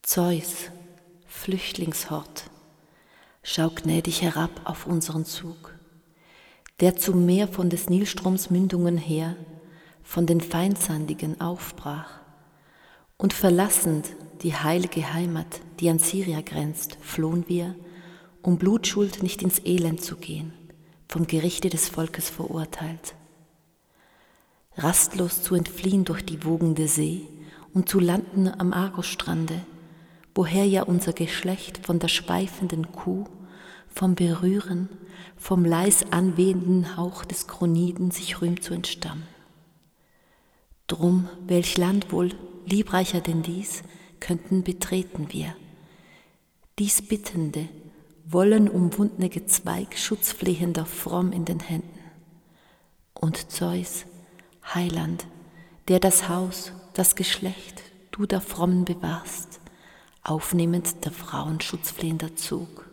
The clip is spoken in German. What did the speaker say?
Zeus, Flüchtlingshort, schau gnädig herab auf unseren Zug, der zum Meer von des Nilstroms Mündungen her von den Feinsandigen aufbrach, und verlassend die heilige Heimat, die an Siria grenzt, flohen wir, um Blutschuld nicht ins Elend zu gehen, vom Gerichte des Volkes verurteilt. Rastlos zu entfliehen durch die wogende See und zu landen am Argosstrande, woher ja unser Geschlecht von der schweifenden Kuh, vom Berühren, vom leis anwehenden Hauch des Kroniden sich rühmt zu entstammen. Drum, welch Land wohl, liebreicher denn dies, könnten betreten wir. Dies bittende, wollenumwundne Gezweig schutzflehender fromm in den Händen. Und Zeus, Heiland, der das Haus, das Geschlecht, du der Frommen bewahrst, aufnehmend der Frauen schutzflehender Zug.